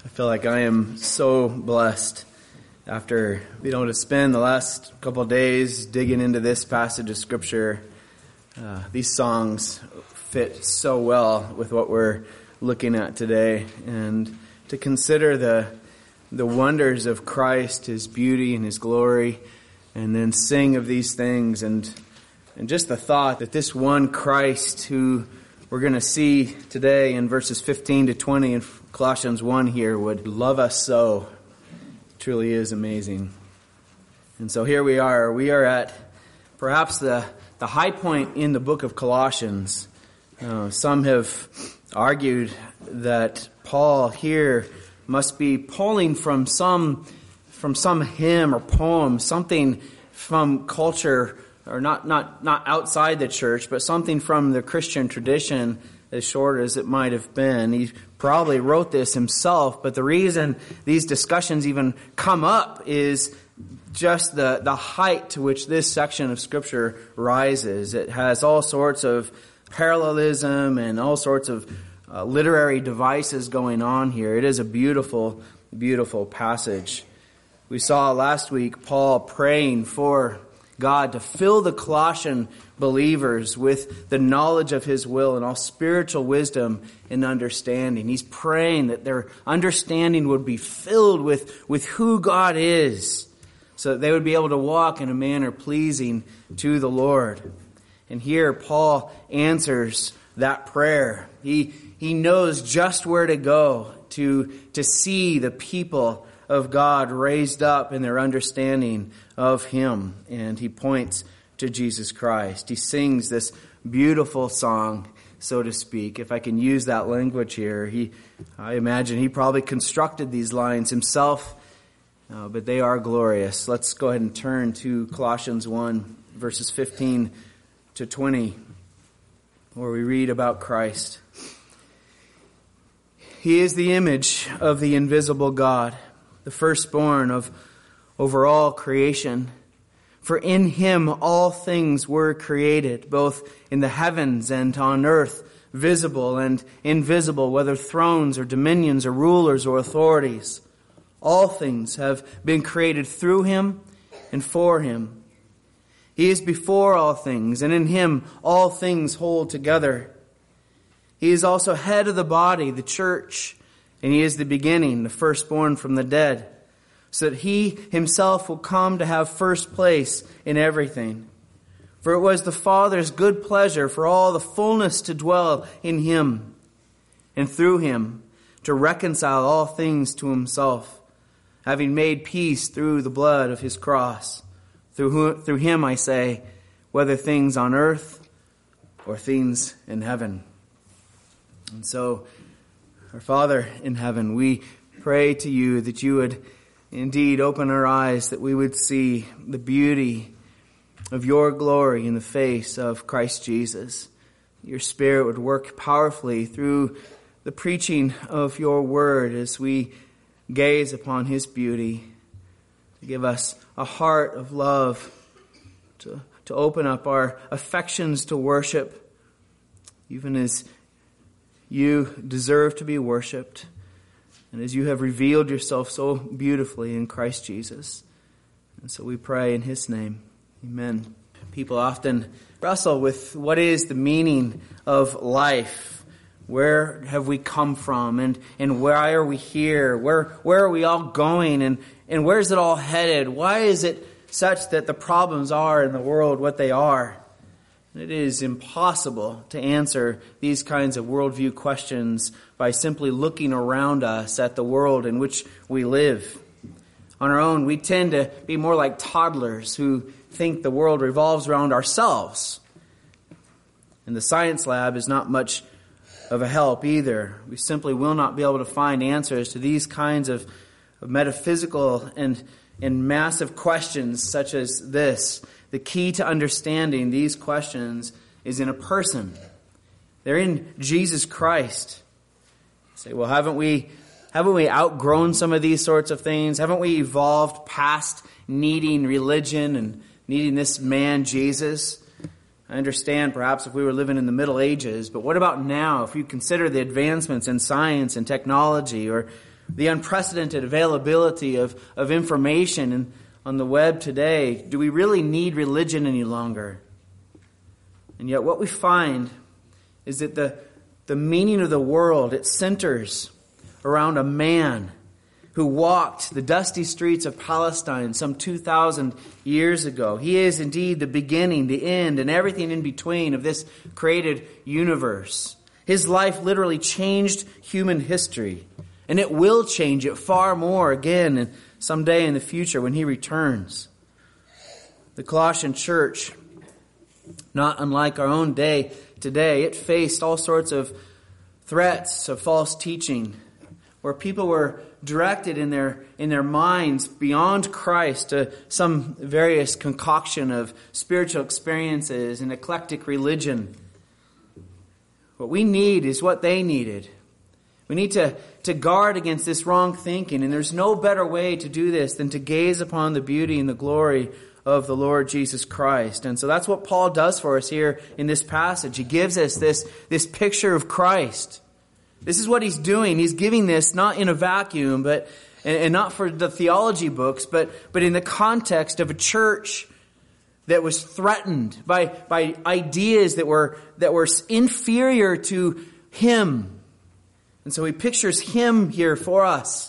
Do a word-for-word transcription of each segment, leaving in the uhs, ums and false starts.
I feel like I am so blessed after being able to spend the last couple of days digging into this passage of Scripture. Uh, these songs fit so well with what we're looking at today, and to consider the the wonders of Christ, His beauty and His glory, and then sing of these things, and and just the thought that this one Christ who we're going to see today in verses fifteen to twenty in Colossians one here would love us so truly is amazing. And so here we are. We are at perhaps the, the high point in the book of Colossians. Uh, some have argued that Paul here must be pulling from some from some hymn or poem, something from culture, or not, not, not outside the church, but something from the Christian tradition, as short as it might have been. He probably wrote this himself, but the reason these discussions even come up is just the, the height to which this section of Scripture rises. It has all sorts of parallelism and all sorts of uh, literary devices going on here. It is a beautiful, beautiful passage. We saw last week Paul praying for God to fill the Colossian believers with the knowledge of His will and all spiritual wisdom and understanding. He's praying that their understanding would be filled with, with who God is, so that they would be able to walk in a manner pleasing to the Lord. And here Paul answers that prayer. He, he knows just where to go to, to see the people of God raised up in their understanding of Him. And he points to Jesus Christ. He sings this beautiful song, so to speak, if I can use that language here. He, I imagine he probably constructed these lines himself, uh, but they are glorious. Let's go ahead and turn to Colossians one, verses fifteen to twenty, where we read about Christ. He is the image of the invisible God, the firstborn of over all creation. For in Him all things were created, both in the heavens and on earth, visible and invisible, whether thrones or dominions or rulers or authorities. All things have been created through Him and for Him. He is before all things, and in Him all things hold together. He is also head of the body, the church, and He is the beginning, the firstborn from the dead, so that He Himself will come to have first place in everything. For it was the Father's good pleasure for all the fullness to dwell in Him, and through Him to reconcile all things to Himself, having made peace through the blood of His cross. Through, who, through Him, I say, whether things on earth or things in heaven. And so, our Father in heaven, we pray to You that You would indeed open our eyes, that we would see the beauty of Your glory in the face of Christ Jesus. Your Spirit would work powerfully through the preaching of Your word as we gaze upon His beauty, to give us a heart of love, to, to open up our affections to worship, even as You deserve to be worshipped, and as You have revealed Yourself so beautifully in Christ Jesus. And so we pray in His name. Amen. People often wrestle with what is the meaning of life. Where have we come from? And, and why are we here? Where, where are we all going? And, and where is it all headed? Why is it such that the problems are in the world what they are? It is impossible to answer these kinds of worldview questions by simply looking around us at the world in which we live. On our own, we tend to be more like toddlers who think the world revolves around ourselves. And the science lab is not much of a help either. We simply will not be able to find answers to these kinds of, of metaphysical and, and massive questions such as this. The key to understanding these questions is in a person. They're in Jesus Christ. You say, well, haven't we, haven't we outgrown some of these sorts of things? Haven't we evolved past needing religion and needing this man, Jesus? I understand perhaps if we were living in the Middle Ages, but what about now? If you consider the advancements in science and technology, or the unprecedented availability of, of information and on the web today, do we really need religion any longer? And yet what we find is that the, the meaning of the world, it centers around a man who walked the dusty streets of Palestine some two thousand years ago. He is indeed the beginning, the end, and everything in between of this created universe. His life literally changed human history, and it will change it far more again and someday in the future when he returns. The Colossian church, not unlike our own day today, it faced all sorts of threats of false teaching, where people were directed in their in their minds beyond Christ to some various concoction of spiritual experiences and eclectic religion. What we need is what they needed. We need to, to guard against this wrong thinking, and there's no better way to do this than to gaze upon the beauty and the glory of the Lord Jesus Christ. And so that's what Paul does for us here in this passage. He gives us this, this picture of Christ. This is what he's doing. He's giving this not in a vacuum, but and, and not for the theology books, but but in the context of a church that was threatened by by ideas that were that were inferior to him. And so he pictures him here for us.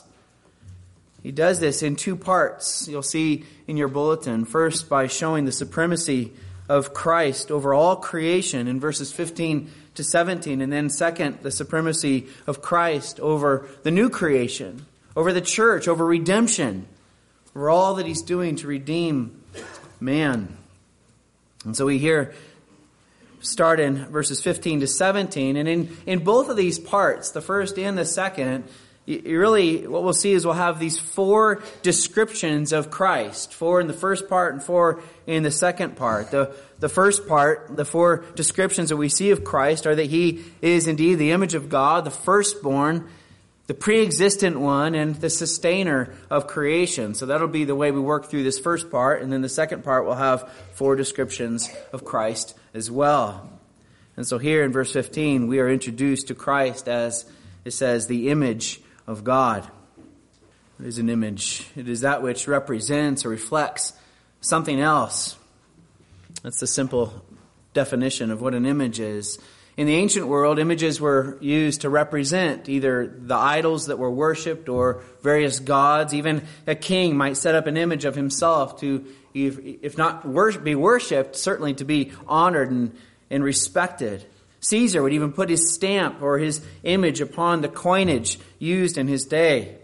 He does this in two parts. You'll see in your bulletin. First, by showing the supremacy of Christ over all creation in verses fifteen to seventeen. And then second, the supremacy of Christ over the new creation, over the church, over redemption, over all that he's doing to redeem man. And so we here start in verses fifteen to seventeen. And in, in both of these parts, the first and the second, you really, what we'll see is we'll have these four descriptions of Christ. Four in the first part and four in the second part. The, the first part, the four descriptions that we see of Christ are that he is indeed the image of God, the firstborn, the pre-existent one, and the sustainer of creation. So that'll be the way we work through this first part. And then the second part will have four descriptions of Christ as well. And so here in verse fifteen, we are introduced to Christ as, it says, the image of God. What is an image? It is that which represents or reflects something else. That's the simple definition of what an image is. In the ancient world, images were used to represent either the idols that were worshipped or various gods. Even a king might set up an image of himself to, if, if not worship, be worshipped, certainly to be honored and, and respected. Caesar would even put his stamp or his image upon the coinage used in his day.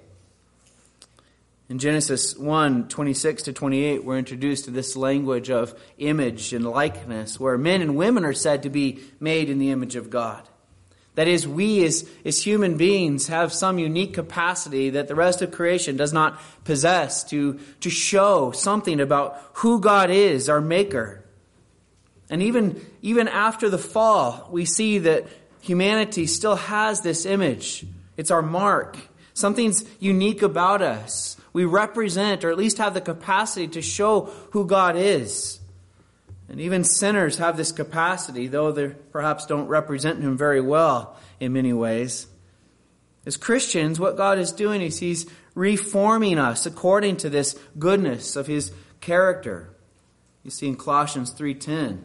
In Genesis one, twenty-six to twenty-eight, we're introduced to this language of image and likeness, where men and women are said to be made in the image of God. That is, we as, as human beings have some unique capacity that the rest of creation does not possess to, to show something about who God is, our Maker. And even, even after the fall, we see that humanity still has this image. It's our mark. Something's unique about us. We represent, or at least have the capacity to show who God is. And even sinners have this capacity, though they perhaps don't represent him very well in many ways. As Christians, what God is doing is he's reforming us according to this goodness of his character. You see in Colossians three ten.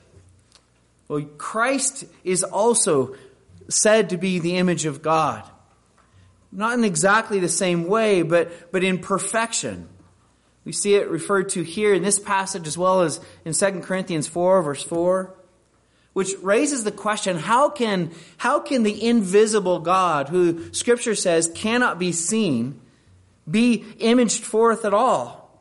Well, Christ is also said to be the image of God. Not in exactly the same way, but, but in perfection. We see it referred to here in this passage as well as in Second Corinthians four, verse four, which raises the question, how can, how can the invisible God, who Scripture says cannot be seen, be imaged forth at all?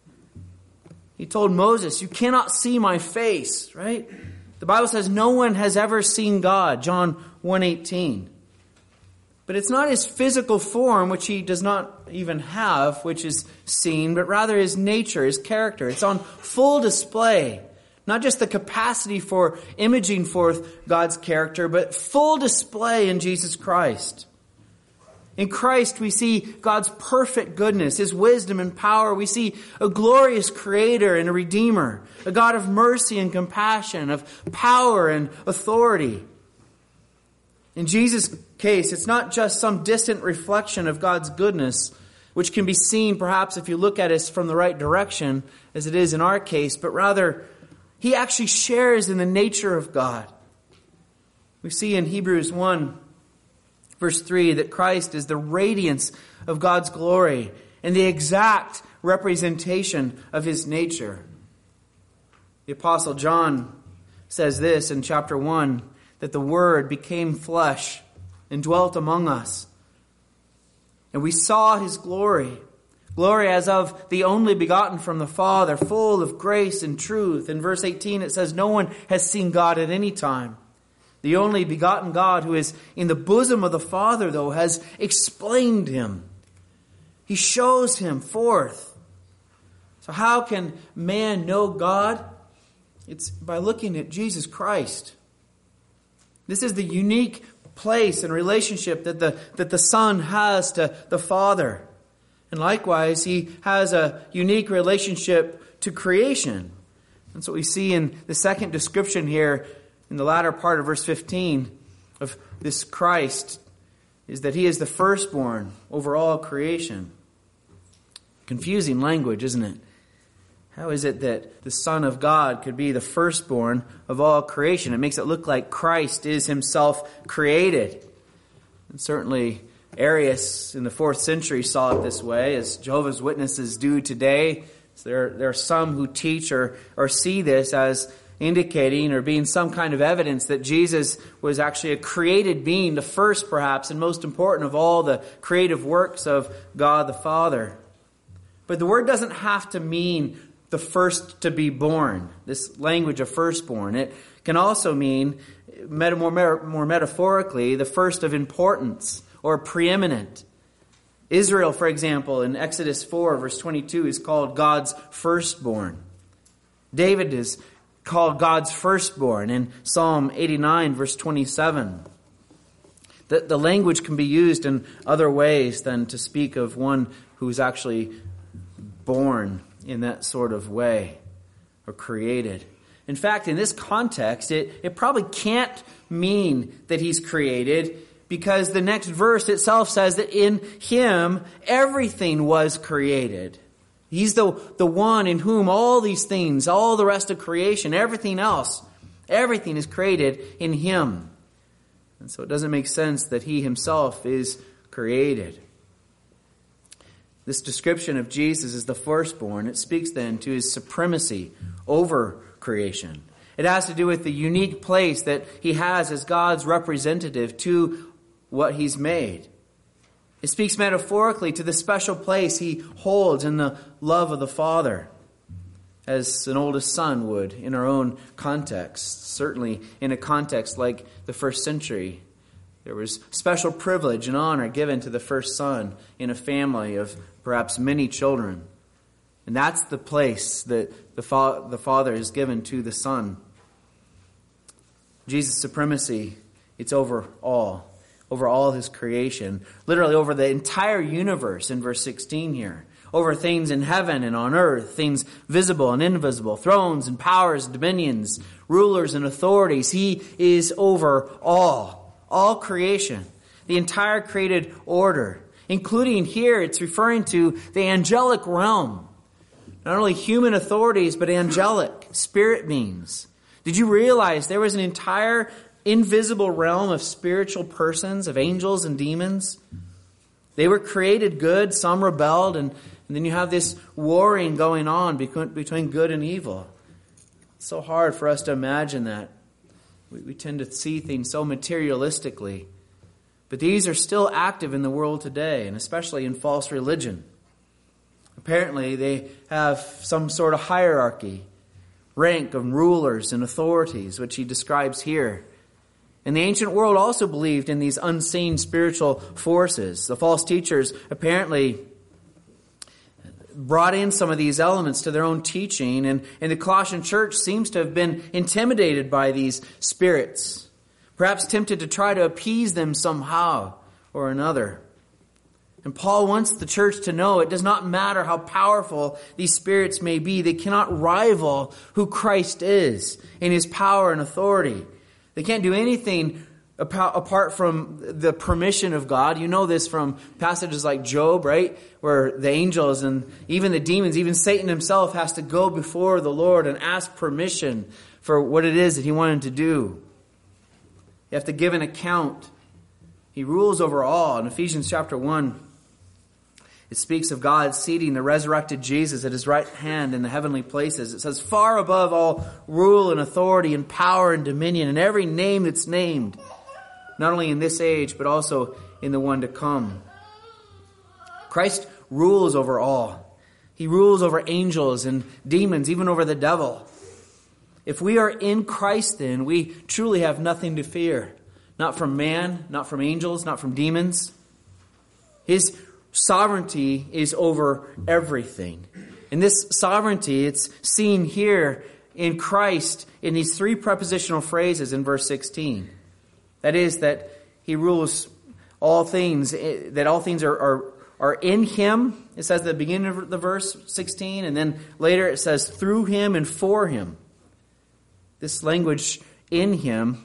He told Moses, you cannot see my face, right? The Bible says no one has ever seen God, John one eighteen. But it's not his physical form, which he does not even have, which is seen, but rather his nature, his character. It's on full display. Not just the capacity for imaging forth God's character, but full display in Jesus Christ. In Christ, we see God's perfect goodness, his wisdom and power. We see a glorious creator and a redeemer, a God of mercy and compassion, of power and authority. In Jesus' case, it's not just some distant reflection of God's goodness, which can be seen perhaps if you look at it from the right direction, as it is in our case, but rather, he actually shares in the nature of God. We see in Hebrews one, verse three, that Christ is the radiance of God's glory and the exact representation of his nature. The Apostle John says this in chapter one, that the Word became flesh and dwelt among us. And we saw his glory, glory as of the only begotten from the Father, full of grace and truth. In verse eighteen it says, no one has seen God at any time. The only begotten God who is in the bosom of the Father, though, has explained him. He shows him forth. So how can man know God? It's by looking at Jesus Christ. This is the unique place and relationship that the, that the Son has to the Father. And likewise, he has a unique relationship to creation. That's what we see in the second description here in the latter part of verse fifteen of this Christ, is that he is the firstborn over all creation. Confusing language, isn't it? How is it that the Son of God could be the firstborn of all creation? It makes it look like Christ is himself created. And certainly Arius in the fourth century saw it this way, as Jehovah's Witnesses do today. So there, there are some who teach or, or see this as indicating or being some kind of evidence that Jesus was actually a created being, the first perhaps and most important of all the creative works of God the Father. But the word doesn't have to mean the first to be born, this language of firstborn. It can also mean, more, more metaphorically, the first of importance or preeminent. Israel, for example, in Exodus four, verse twenty-two, is called God's firstborn. David is called God's firstborn in Psalm eighty-nine, verse twenty-seven. The, the language can be used in other ways than to speak of one who's actually born in that sort of way or created. In fact, in this context, it, it probably can't mean that he's created, because the next verse itself says that in him everything was created. He's the, the one in whom all these things, all the rest of creation, everything else, everything is created in him. And so it doesn't make sense that he himself is created. This description of Jesus as the firstborn, it speaks then to his supremacy over creation. It has to do with the unique place that he has as God's representative to what he's made. It speaks metaphorically to the special place he holds in the love of the Father, as an oldest son would in our own context. Certainly in a context like the first century, there was special privilege and honor given to the first son in a family of perhaps many children. And that's the place that the, fa- the Father has given to the Son. Jesus' supremacy, it's over all, over all his creation, literally over the entire universe in verse sixteen here, over things in heaven and on earth, things visible and invisible, thrones and powers and dominions, rulers and authorities. He is over all, all creation, the entire created order, including here it's referring to the angelic realm. Not only human authorities, but angelic, spirit beings. Did you realize there was an entire invisible realm of spiritual persons, of angels and demons? They were created good, some rebelled, and, and then you have this warring going on between, between good and evil. It's so hard for us to imagine that. We, we tend to see things so materialistically. But these are still active in the world today, and especially in false religion. Apparently, they have some sort of hierarchy, rank of rulers and authorities, which he describes here. And the ancient world also believed in these unseen spiritual forces. The false teachers apparently brought in some of these elements to their own teaching, and, and the Colossian church seems to have been intimidated by these spirits, perhaps tempted to try to appease them somehow or another. And Paul wants the church to know it does not matter how powerful these spirits may be. They cannot rival who Christ is in his power and authority. They can't do anything apart from the permission of God. You know this from passages like Job, right? Where the angels and even the demons, even Satan himself has to go before the Lord and ask permission for what it is that he wanted to do. You have to give an account. He rules over all. In Ephesians chapter one, it speaks of God seating the resurrected Jesus at his right hand in the heavenly places. It says, far above all rule and authority and power and dominion and every name that's named, not only in this age, but also in the one to come. Christ rules over all. He rules over angels and demons, even over the devil. If we are in Christ, then we truly have nothing to fear. Not from man, not from angels, not from demons. His sovereignty is over everything. And this sovereignty, it's seen here in Christ in these three prepositional phrases in verse sixteen. That is, that he rules all things, that all things are, are, are in him. It says at the beginning of the verse sixteen, and then later it says through him and for him. This language, in him,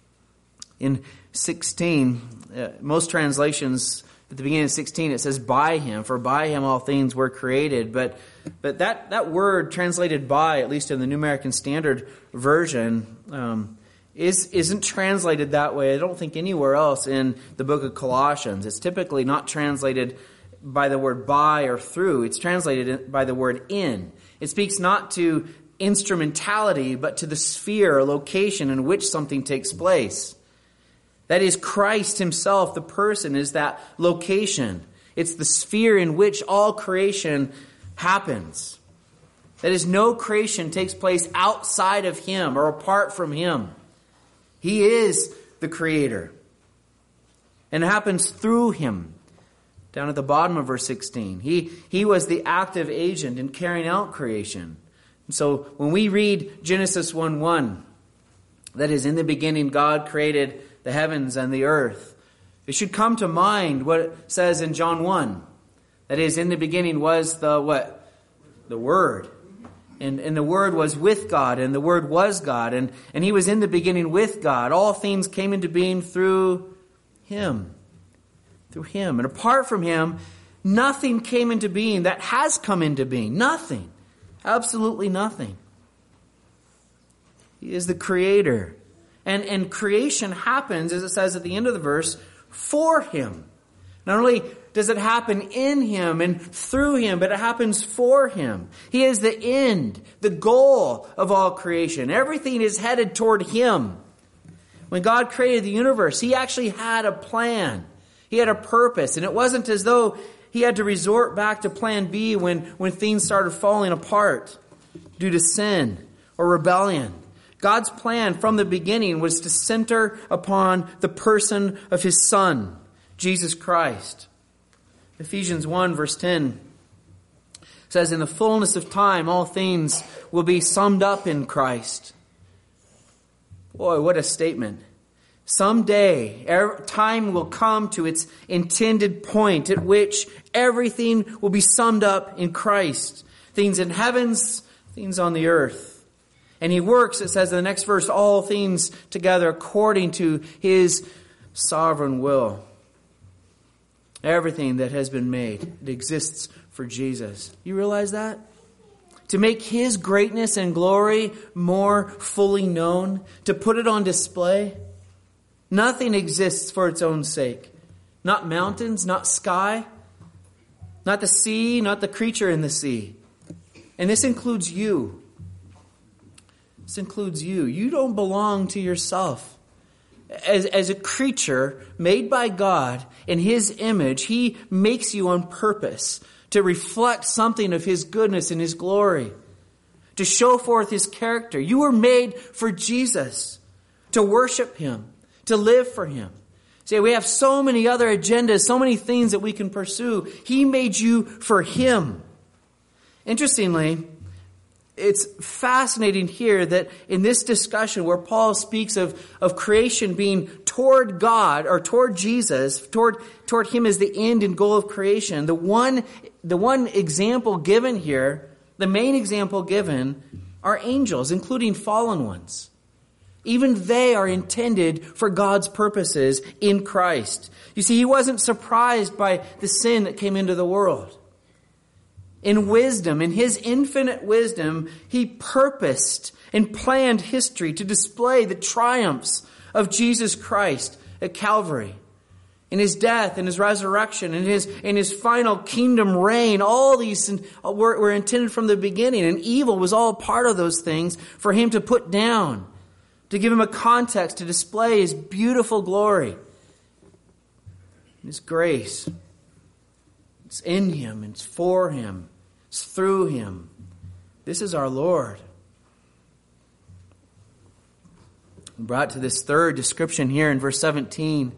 in sixteen, uh, most translations at the beginning of sixteen, it says by him, for by him all things were created. But but that, that word translated by, at least in the New American Standard Version, um, is, isn't translated that way. I don't think anywhere else in the book of Colossians. It's typically not translated by the word by or through. It's translated by the word in. It speaks not to instrumentality, but to the sphere or location in which something takes place. That is, Christ himself, the person, is that location. It's the sphere in which all creation happens. That is, no creation takes place outside of him or apart from him. He is the creator. And it happens through him. Down at the bottom of verse sixteen. He, he was the active agent in carrying out creation. And so when we read Genesis one one, that is, in the beginning God created the heavens and the earth, it should come to mind what it says in John one. That is, in the beginning was the what? The Word. And, and the Word was with God, and the Word was God, and, and he was in the beginning with God. All things came into being through him. Through him. And apart from him, nothing came into being that has come into being. Nothing. Absolutely nothing. He is the creator. And, and creation happens, as it says at the end of the verse, for him. Not only does it happen in him and through him, but it happens for him. He is the end, the goal of all creation. Everything is headed toward him. When God created the universe, he actually had a plan. He had a purpose. And it wasn't as though he had to resort back to plan B when, when things started falling apart due to sin or rebellion. God's plan from the beginning was to center upon the person of his Son, Jesus Christ. Ephesians one verse ten says, in the fullness of time, all things will be summed up in Christ. Boy, what a statement. Someday, time will come to its intended point at which everything will be summed up in Christ. Things in heavens, things on the earth. And he works, it says in the next verse, all things together according to his sovereign will. Everything that has been made, it exists for Jesus. You realize that? To make his greatness and glory more fully known, to put it on display. Nothing exists for its own sake. Not mountains, not sky, not the sea, not the creature in the sea. And this includes you. This includes you. You don't belong to yourself. As, as a creature made by God in his image, he makes you on purpose to reflect something of his goodness and his glory, to show forth his character. You were made for Jesus, to worship him, to live for him. See, we have so many other agendas, so many things that we can pursue. He made you for him. Interestingly, it's fascinating here that in this discussion where Paul speaks of, of creation being toward God or toward Jesus, toward, toward him as the end and goal of creation, the one, the one example given here, the main example given, are angels, including fallen ones. Even they are intended for God's purposes in Christ. You see, he wasn't surprised by the sin that came into the world. In wisdom, in his infinite wisdom, he purposed and planned history to display the triumphs of Jesus Christ at Calvary. In his death, in his resurrection, in his, in his final kingdom reign, all these were, were intended from the beginning. And evil was all part of those things for him to put down, to give him a context, to display his beautiful glory, his grace. It's in him, it's for him, it's through him. This is our Lord. We're brought to this third description here in verse seventeen.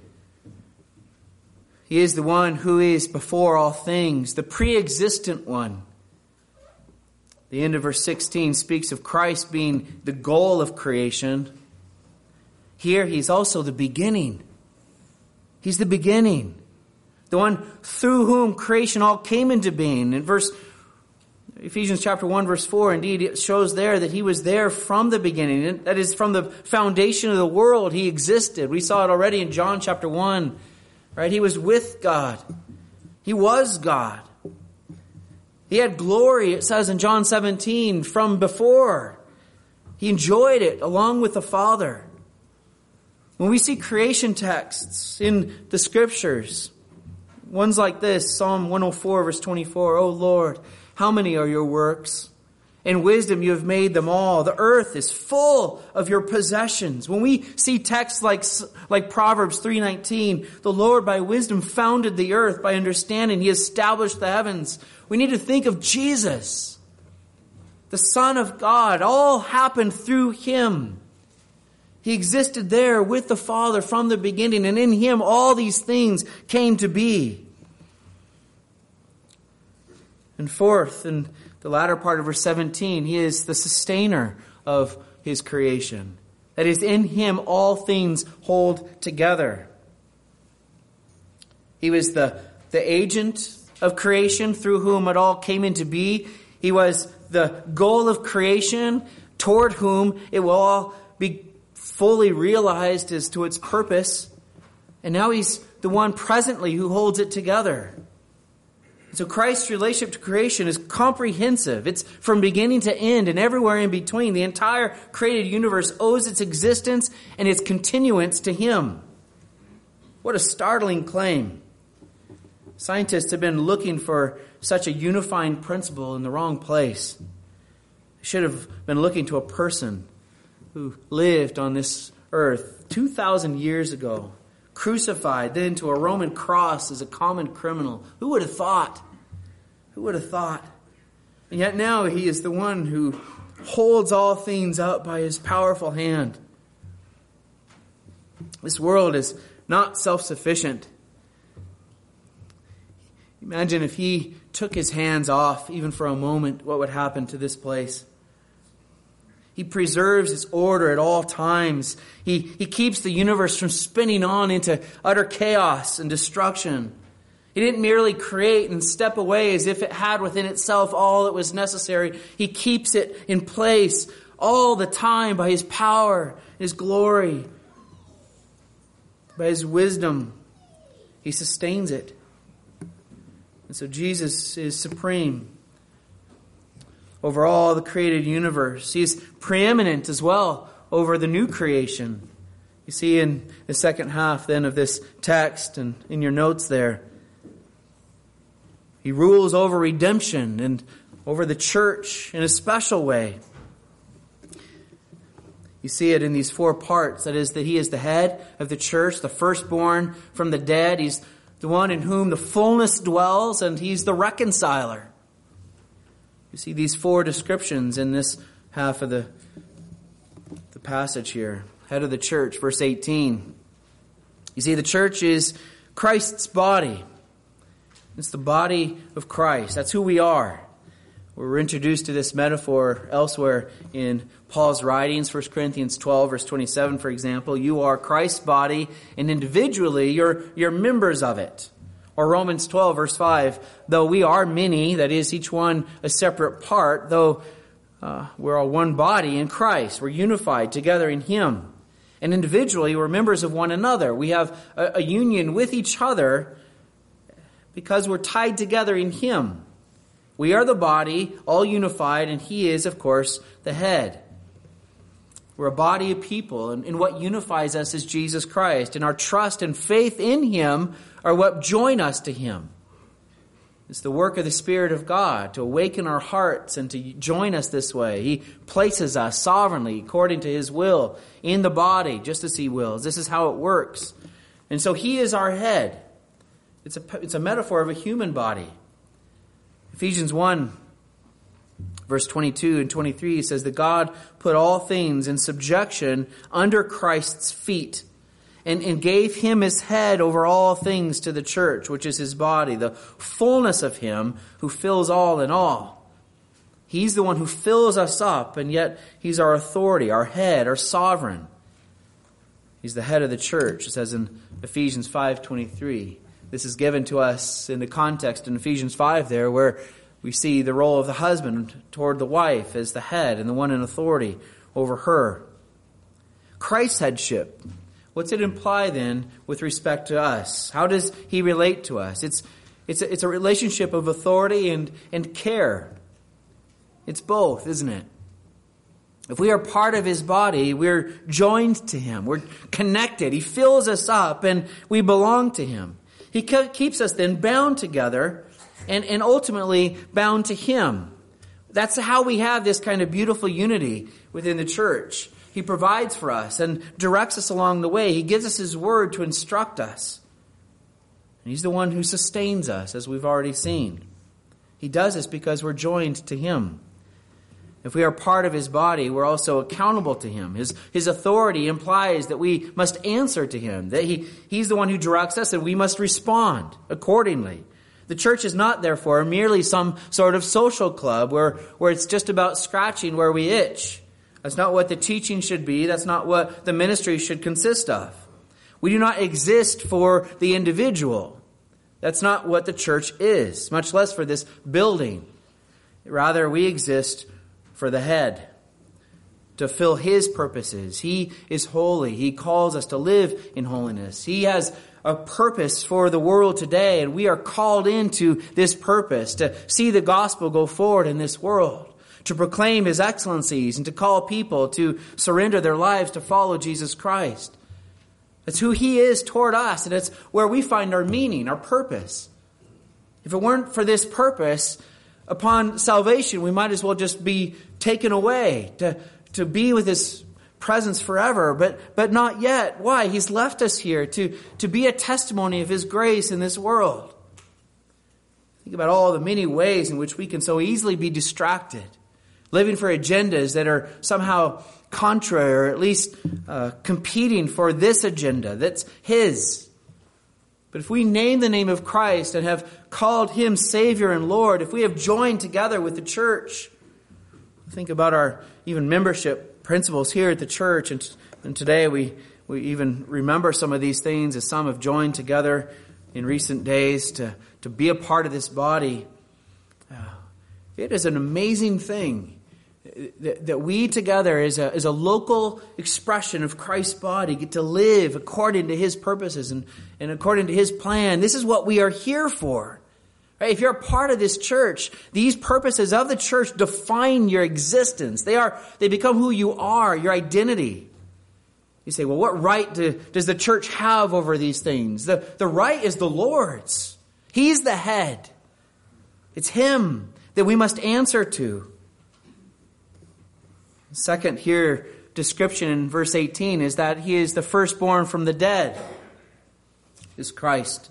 He is the one who is before all things, the pre-existent one. The end of verse sixteen speaks of Christ being the goal of creation. Here he's also the beginning. He's the beginning. The one through whom creation all came into being. In verse Ephesians chapter one, verse four, indeed, it shows there that he was there from the beginning. That is, from the foundation of the world, he existed. We saw it already in John chapter one. Right? He was with God. He was God. He had glory, it says in John seventeen, from before. He enjoyed it along with the Father. When we see creation texts in the Scriptures, ones like this, Psalm one oh four, verse twenty-four, O Lord, how many are your works? In wisdom you have made them all. The earth is full of your possessions. When we see texts like, like Proverbs three nineteen, the Lord by wisdom founded the earth. By understanding, he established the heavens. We need to think of Jesus, the Son of God. All happened through him. He existed there with the Father from the beginning, and in him all these things came to be. And fourth, and the latter part of verse seventeen, he is the sustainer of his creation. That is, in him all things hold together. He was the, the agent of creation through whom it all came into be. He was the goal of creation toward whom it will all be fully realized as to its purpose. And now he's the one presently who holds it together. So Christ's relationship to creation is comprehensive. It's from beginning to end and everywhere in between. The entire created universe owes its existence and its continuance to him. What a startling claim. Scientists have been looking for such a unifying principle in the wrong place. They should have been looking to a person who lived on this earth two thousand years ago, crucified, then to a Roman cross as a common criminal. Who would have thought? Who would have thought? And yet now he is the one who holds all things up by his powerful hand. This world is not self-sufficient. Imagine if he took his hands off, even for a moment, what would happen to this place? He preserves its order at all times. He, he keeps the universe from spinning on into utter chaos and destruction. He didn't merely create and step away as if it had within itself all that was necessary. He keeps it in place all the time by his power, his glory, by his wisdom. He sustains it. And so Jesus is supreme over all the created universe. He is preeminent as well over the new creation. You see in the second half then of this text and in your notes there, he rules over redemption and over the church in a special way. You see it in these four parts. That is, that he is the head of the church, the firstborn from the dead. He's the one in whom the fullness dwells, and he's the reconciler. You see these four descriptions in this half of the, the passage here. Head of the church, verse eighteen. You see, the church is Christ's body. It's the body of Christ. That's who we are. We're introduced to this metaphor elsewhere in Paul's writings, First Corinthians twelve, verse twenty-seven, for example. You are Christ's body, and individually you're, you're members of it. Or Romans twelve, verse five, though we are many, that is, each one a separate part, though uh, we're all one body in Christ. We're unified together in Him. And individually, we're members of one another. We have a, a union with each other because we're tied together in Him. We are the body, all unified, and He is, of course, the head. We're a body of people, and, and what unifies us is Jesus Christ. And our trust and faith in Him are what join us to Him. It's the work of the Spirit of God to awaken our hearts and to join us this way. He places us sovereignly according to His will in the body, just as He wills. This is how it works. And so He is our head. It's a, it's a metaphor of a human body. Ephesians one, verse twenty-two and twenty-three says that God put all things in subjection under Christ's feet and, and gave Him as head over all things to the church, which is His body, the fullness of Him who fills all in all. He's the one who fills us up, and yet He's our authority, our head, our sovereign. He's the head of the church, it says in Ephesians five twenty-three. This is given to us in the context in Ephesians five there, where we see the role of the husband toward the wife as the head and the one in authority over her. Christ's headship, what's it imply then with respect to us? How does He relate to us? It's, it's, a, it's a relationship of authority and, and care. It's both, isn't it? If we are part of His body, we're joined to Him. We're connected. He fills us up and we belong to Him. He keeps us then bound together and, and ultimately bound to Him. That's how we have this kind of beautiful unity within the church. He provides for us and directs us along the way. He gives us His word to instruct us. And He's the one who sustains us, as we've already seen. He does this because we're joined to Him. If we are part of His body, we're also accountable to Him. His, his authority implies that we must answer to Him, that he, He's the one who directs us and we must respond accordingly. The church is not, therefore, merely some sort of social club where, where it's just about scratching where we itch. That's not what the teaching should be. That's not what the ministry should consist of. We do not exist for the individual. That's not what the church is, much less for this building. Rather, we exist for the head, to fill His purposes. He is holy. He calls us to live in holiness. He has a purpose for the world today, and we are called into this purpose to see the gospel go forward in this world, to proclaim His excellencies, and to call people to surrender their lives to follow Jesus Christ. That's who He is toward us, and it's where we find our meaning, our purpose. If it weren't for this purpose, upon salvation, we might as well just be taken away to, to be with His presence forever, but, but not yet. Why? He's left us here to, to be a testimony of His grace in this world. Think about all the many ways in which we can so easily be distracted, living for agendas that are somehow contrary or at least uh, competing for this agenda that's His. But if we name the name of Christ and have called Him Savior and Lord, if we have joined together with the church, think about our even membership principles here at the church. And, and today we, we even remember some of these things as some have joined together in recent days to, to be a part of this body. Uh, it is an amazing thing that, that we together as a, as a local expression of Christ's body get to live according to His purposes and, and according to His plan. This is what we are here for. Right? If you're a part of this church, these purposes of the church define your existence. They are, they become who you are, your identity. You say, well, what right do, does the church have over these things? The, the right is the Lord's. He's the head. It's Him that we must answer to. Second here description in verse eighteen is that He is the firstborn from the dead. Is Christ.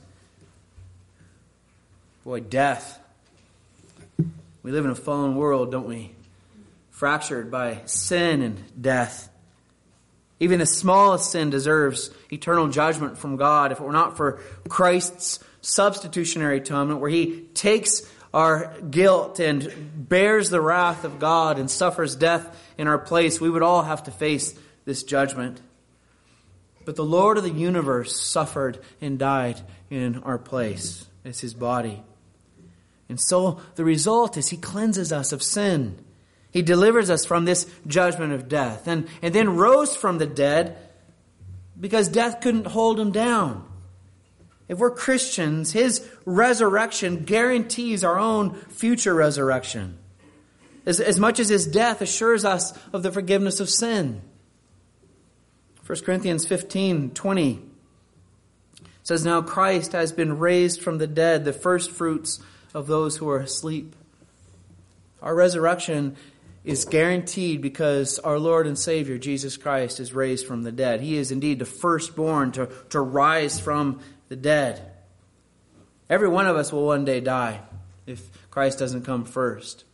Boy, death. We live in a fallen world, don't we? Fractured by sin and death. Even the smallest sin deserves eternal judgment from God if it were not for Christ's substitutionary atonement, where He takes our guilt and bears the wrath of God and suffers death in our place. We would all have to face this judgment. But the Lord of the universe suffered and died in our place as His body. And so the result is He cleanses us of sin. He delivers us from this judgment of death, and, and then rose from the dead because death couldn't hold him down. If we're Christians, his resurrection guarantees our own future resurrection, as, as much as his death assures us of the forgiveness of sin. First Corinthians fifteen twenty says, "Now Christ has been raised from the dead, the first fruits of those who are asleep." Our resurrection is guaranteed because our Lord and Savior, Jesus Christ, is raised from the dead. He is indeed the firstborn to, to rise from the dead. Every one of us will one day die if Christ doesn't come first.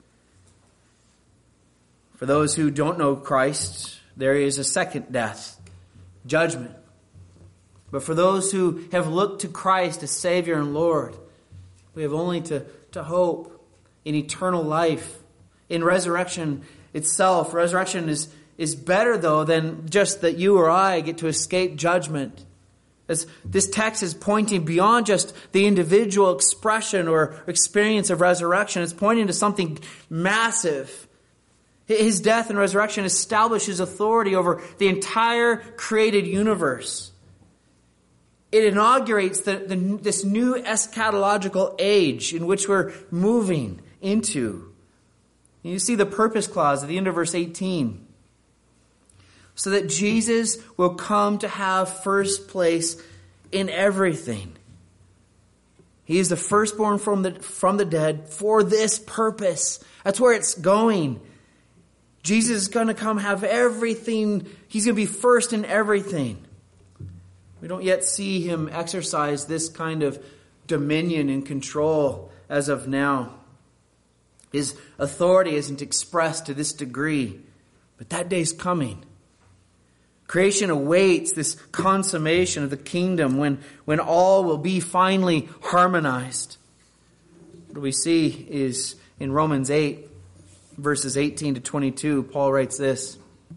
For those who don't know Christ, there is a second death, judgment. But for those who have looked to Christ as Savior and Lord, we have only to, to hope in eternal life, in resurrection itself. Resurrection is, is better, though, than just that you or I get to escape judgment. As this text is pointing beyond just the individual expression or experience of resurrection. It's pointing to something massive. His death and resurrection establishes authority over the entire created universe. It inaugurates the, the, this new eschatological age in which we're moving into. You see the purpose clause at the end of verse eighteen. So that Jesus will come to have first place in everything. He is the firstborn from the, from the dead for this purpose. That's where it's going. Jesus is going to come have everything. He's going to be first in everything. We don't yet see him exercise this kind of dominion and control as of now. His authority isn't expressed to this degree, but that day's coming. Creation awaits this consummation of the kingdom when, when all will be finally harmonized. What we see is in Romans eight, verses eighteen to twenty-two, Paul writes this: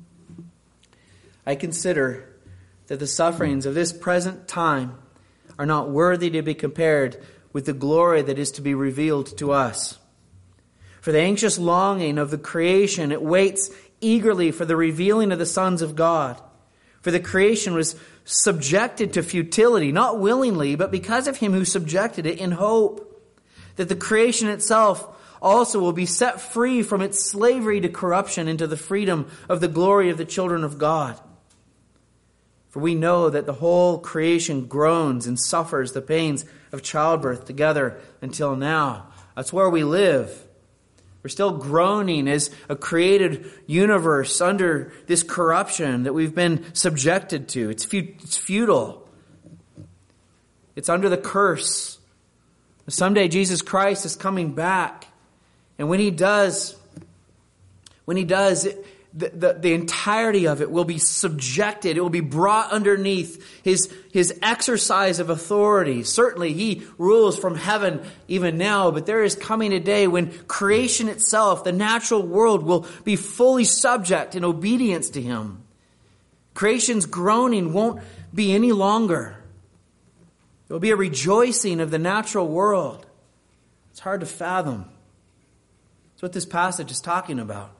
"I consider that the sufferings of this present time are not worthy to be compared with the glory that is to be revealed to us. For the anxious longing of the creation, it waits eagerly for the revealing of the sons of God. For the creation was subjected to futility, not willingly, but because of him who subjected it, in hope that the creation itself also will be set free from its slavery to corruption into the freedom of the glory of the children of God. For we know that the whole creation groans and suffers the pains of childbirth together until now." That's where we live. We're still groaning as a created universe under this corruption that we've been subjected to. It's it's futile. It's under the curse. Someday Jesus Christ is coming back. And when he does, when he does, the, the, the entirety of it will be subjected. It will be brought underneath his, his exercise of authority. Certainly he rules from heaven even now, but there is coming a day when creation itself, the natural world, will be fully subject in obedience to him. Creation's groaning won't be any longer. There will be a rejoicing of the natural world. It's hard to fathom. That's what this passage is talking about.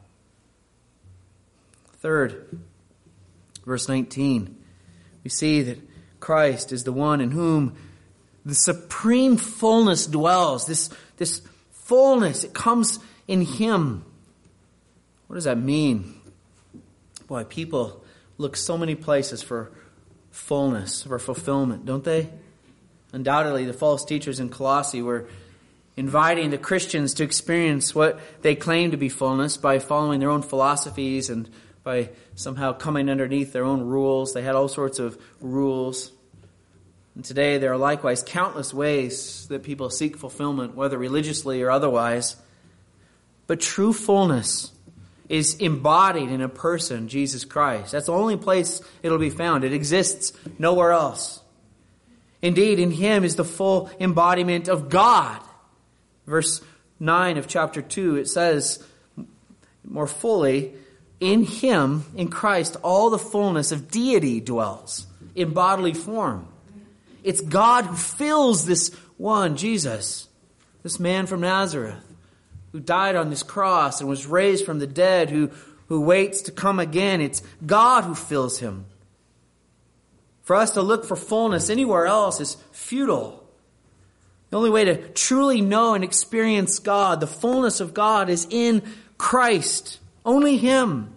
Third, verse nineteen, we see that Christ is the one in whom the supreme fullness dwells. This, this fullness, it comes in him. What does that mean? Boy, people look so many places for fullness, for fulfillment, don't they? Undoubtedly, the false teachers in Colossae were inviting the Christians to experience what they claim to be fullness by following their own philosophies and by somehow coming underneath their own rules. They had all sorts of rules. And today there are likewise countless ways that people seek fulfillment, whether religiously or otherwise. But true fullness is embodied in a person, Jesus Christ. That's the only place it'll be found. It exists nowhere else. Indeed, in him is the full embodiment of God. Verse nine of chapter two, it says more fully, "In him, in Christ, all the fullness of deity dwells in bodily form." It's God who fills this one, Jesus, this man from Nazareth, who died on this cross and was raised from the dead, who, who waits to come again. It's God who fills him. For us to look for fullness anywhere else is futile. The only way to truly know and experience God, the fullness of God, is in Christ. Only Him.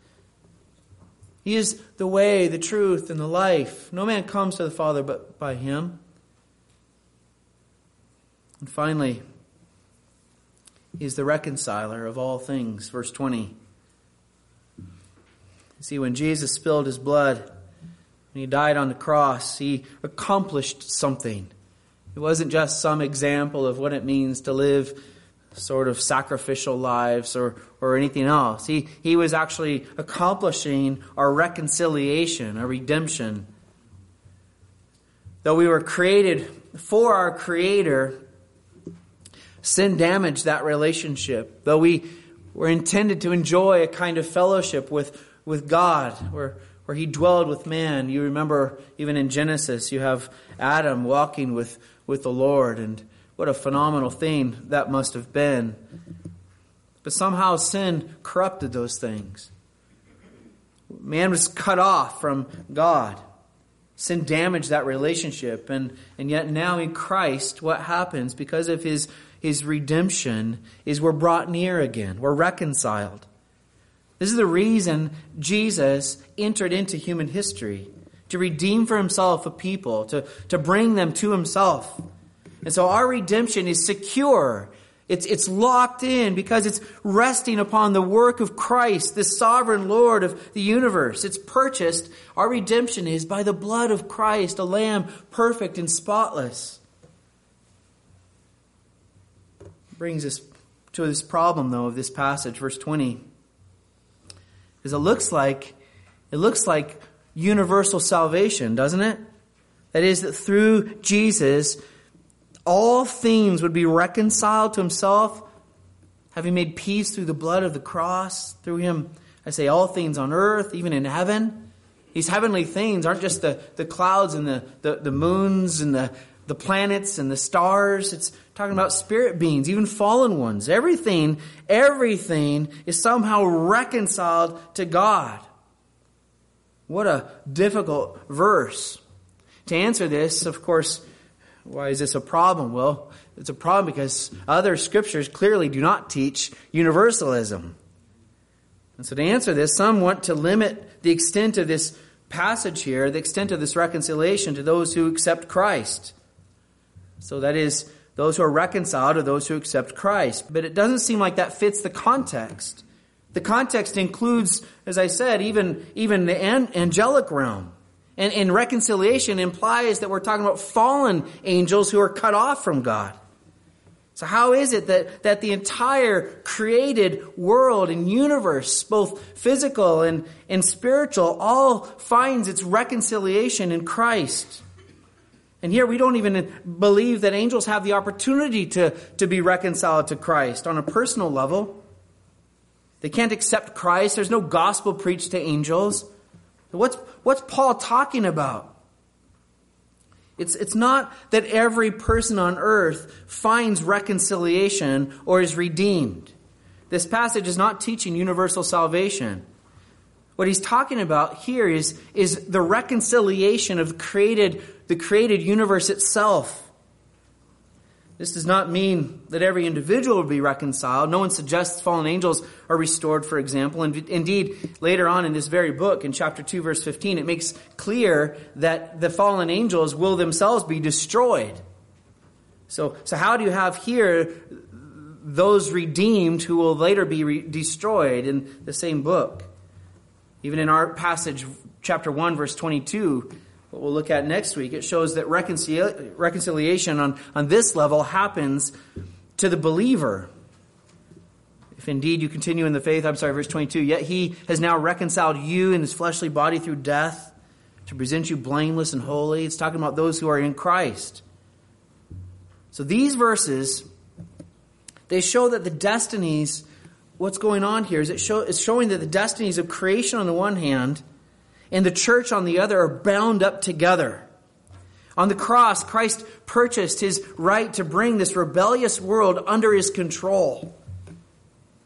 He is the way, the truth, and the life. No man comes to the Father but by Him. And finally, He is the reconciler of all things. Verse twenty. You see, when Jesus spilled His blood, when He died on the cross, He accomplished something. It wasn't just some example of what it means to live sort of sacrificial lives or, or anything else. He, he was actually accomplishing our reconciliation, our redemption. Though we were created for our Creator, sin damaged that relationship. Though we were intended to enjoy a kind of fellowship with, with God, where, where He dwelled with man. You remember even in Genesis, you have Adam walking with, with the Lord, and what a phenomenal thing that must have been. But somehow sin corrupted those things. Man was cut off from God. Sin damaged that relationship. And, and yet now in Christ, what happens because of His, His redemption is we're brought near again. We're reconciled. This is the reason Jesus entered into human history. To redeem for Himself a people. To, to bring them to Himself. And so our redemption is secure. It's, it's locked in because it's resting upon the work of Christ, the sovereign Lord of the universe. It's purchased. Our redemption is by the blood of Christ, a lamb perfect and spotless. Brings us to this problem, though, of this passage, verse twenty. Because it looks like, it looks like universal salvation, doesn't it? That is, that through Jesus, all things would be reconciled to Himself, having made peace through the blood of the cross. Through Him, I say all things on earth, even in heaven. These heavenly things aren't just the, the clouds and the, the, the moons and the, the planets and the stars. It's talking about spirit beings, even fallen ones. Everything, everything is somehow reconciled to God. What a difficult verse. To answer this, of course, why is this a problem? Well, it's a problem because other scriptures clearly do not teach universalism. And so to answer this, some want to limit the extent of this passage here, the extent of this reconciliation to those who accept Christ. So that is, those who are reconciled are those who accept Christ. But it doesn't seem like that fits the context. The context includes, as I said, even, even the angelic realm. And, and reconciliation implies that we're talking about fallen angels who are cut off from God. So how is it that, that the entire created world and universe, both physical and, and spiritual, all finds its reconciliation in Christ? And here we don't even believe that angels have the opportunity to, to be reconciled to Christ on a personal level. They can't accept Christ. There's no gospel preached to angels. What's, what's Paul talking about? It's, it's not that every person on earth finds reconciliation or is redeemed. This passage is not teaching universal salvation. What he's talking about here is, is the reconciliation of created, the created universe itself. This does not mean that every individual will be reconciled. No one suggests fallen angels are restored, for example. And indeed, later on in this very book, in chapter two, verse fifteen, it makes clear that the fallen angels will themselves be destroyed. So, so how do you have here those redeemed who will later be re- destroyed in the same book? Even in our passage, chapter one, verse twenty-two, what we'll look at next week, it shows that reconcili- reconciliation on, on this level happens to the believer. If indeed you continue in the faith, I'm sorry, verse twenty-two, yet He has now reconciled you in His fleshly body through death to present you blameless and holy. It's talking about those who are in Christ. So these verses, they show that the destinies, what's going on here is it show, it's showing that the destinies of creation on the one hand and the church on the other are bound up together. On the cross, Christ purchased His right to bring this rebellious world under His control.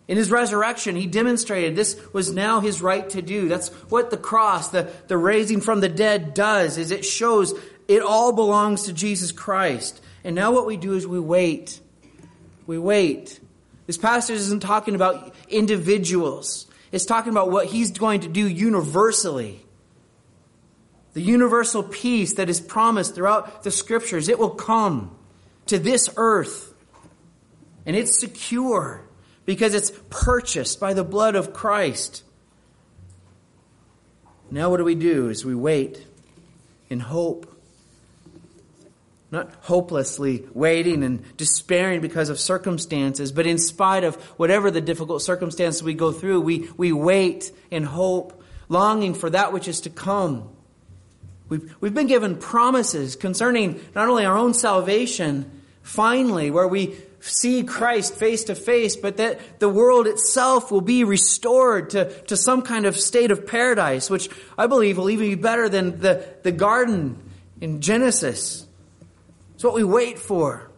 In his resurrection, he demonstrated this was now his right to do. That's what the cross, the, the raising from the dead does, is it shows it all belongs to Jesus Christ. And now what we do is we wait. We wait. This passage isn't talking about individuals. It's talking about what he's going to do universally. The universal peace that is promised throughout the Scriptures, it will come to this earth. And it's secure because it's purchased by the blood of Christ. Now what do we do is we wait in hope. Not hopelessly waiting and despairing because of circumstances, but in spite of whatever the difficult circumstances we go through, we, we wait in hope, longing for that which is to come. We've, we've been given promises concerning not only our own salvation, finally, where we see Christ face to face, but that the world itself will be restored to, to some kind of state of paradise, which I believe will even be better than the, the garden in Genesis. It's what we wait for.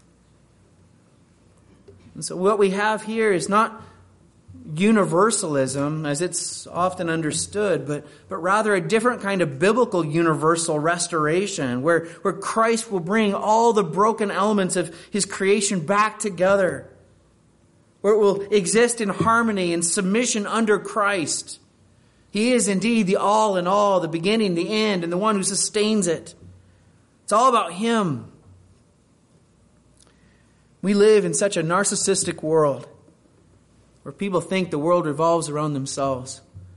And so what we have here is not universalism as it's often understood, but, but rather a different kind of biblical universal restoration where, where Christ will bring all the broken elements of his creation back together, where it will exist in harmony and submission under Christ. He is indeed the all in all, the beginning, the end, and the one who sustains it. It's all about him. We live in such a narcissistic world where people think the world revolves around themselves.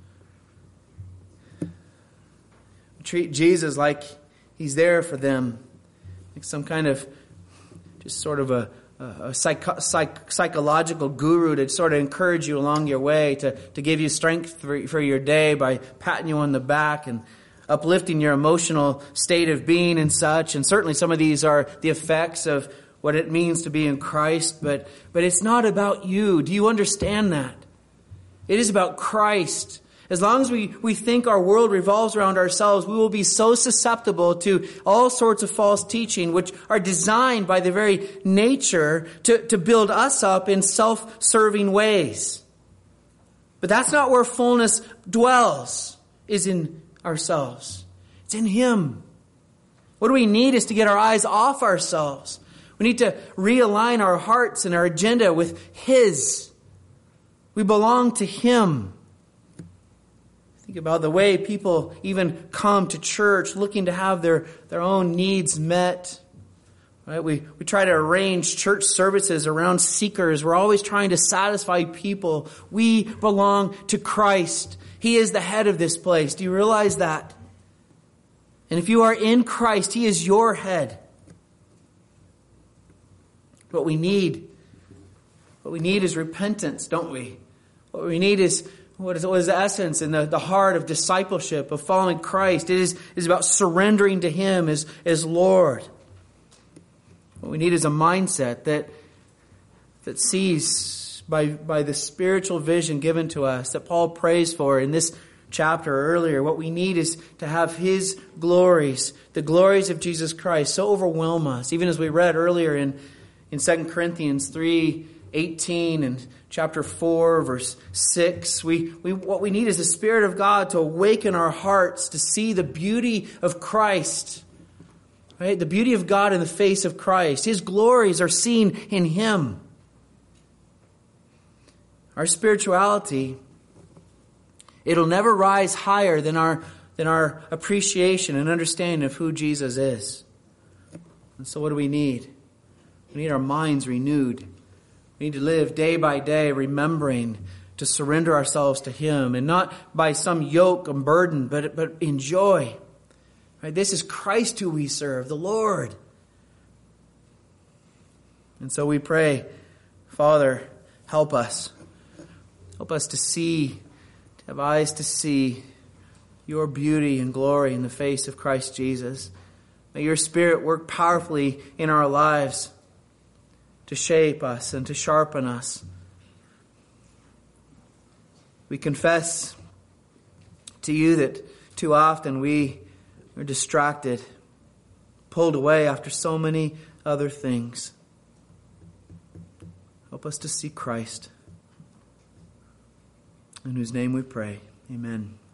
We treat Jesus like he's there for them, like some kind of just sort of a, a psych, psych, psychological guru to sort of encourage you along your way, to, to give you strength for, for your day by patting you on the back and uplifting your emotional state of being and such. And certainly some of these are the effects of what it means to be in Christ, but, but it's not about you. Do you understand that? It is about Christ. As long as we, we think our world revolves around ourselves, we will be so susceptible to all sorts of false teaching, which are designed by the very nature to, to build us up in self-serving ways. But that's not where fullness dwells, is in ourselves. It's in him. What do we need is to get our eyes off ourselves. We need to realign our hearts and our agenda with his. We belong to him. Think about the way people even come to church looking to have their, their own needs met. Right? We, we try to arrange church services around seekers. We're always trying to satisfy people. We belong to Christ. He is the head of this place. Do you realize that? And if you are in Christ, he is your head. What we need, what we need is repentance, don't we? What we need is what is, what is the essence and the, the heart of discipleship, of following Christ. It is, is about surrendering to him as, as Lord. What we need is a mindset that, that sees by, by the spiritual vision given to us that Paul prays for in this chapter earlier. What we need is to have his glories, the glories of Jesus Christ, so overwhelm us. Even as we read earlier in In Second Corinthians three eighteen and chapter four, verse six, we, we what we need is the Spirit of God to awaken our hearts to see the beauty of Christ. Right? The beauty of God in the face of Christ. His glories are seen in him. Our spirituality, it'll never rise higher than our than our appreciation and understanding of who Jesus is. And so what do we need? We need our minds renewed. We need to live day by day remembering to surrender ourselves to him, and not by some yoke and burden, but, but in joy. Right? This is Christ who we serve, the Lord. And so we pray, Father, help us. Help us to see, to have eyes to see your beauty and glory in the face of Christ Jesus. May your Spirit work powerfully in our lives to shape us and to sharpen us. We confess to you that too often we are distracted, pulled away after so many other things. Help us to see Christ. in whose name we pray. Amen.